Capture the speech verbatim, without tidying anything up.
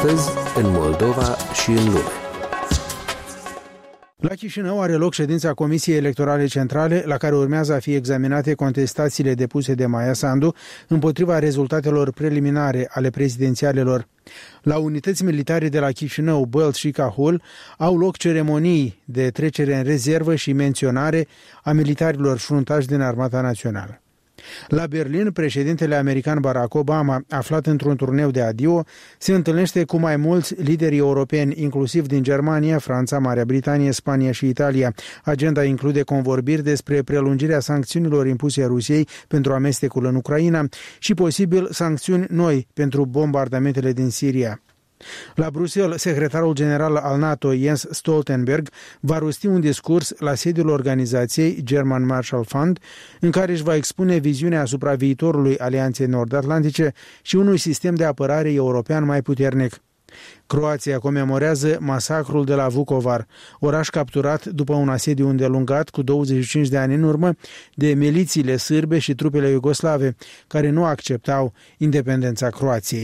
Astăzi, în Moldova și în lume. La Chișinău are loc ședința Comisiei Electorale Centrale, la care urmează a fi examinate contestațiile depuse de Maia Sandu împotriva rezultatelor preliminare ale prezidențialelor. La unități militare de la Chișinău, Bălți și Cahul au loc ceremonii de trecere în rezervă și menționare a militarilor fruntași din Armata Națională. La Berlin, președintele american Barack Obama, aflat într-un turneu de adio, se întâlnește cu mai mulți lideri europeni, inclusiv din Germania, Franța, Marea Britanie, Spania și Italia. Agenda include convorbiri despre prelungirea sancțiunilor impuse Rusiei pentru amestecul în Ucraina și posibil sancțiuni noi pentru bombardamentele din Siria. La Bruxelles, secretarul general al NATO, Jens Stoltenberg, va rosti un discurs la sediul organizației German Marshall Fund, în care își va expune viziunea asupra viitorului Alianței Nord-Atlantice și unui sistem de apărare european mai puternic. Croația comemorează masacrul de la Vukovar, oraș capturat după un asediu îndelungat cu douăzeci și cinci de ani în urmă de milițiile sârbe și trupele iugoslave, care nu acceptau independența Croației.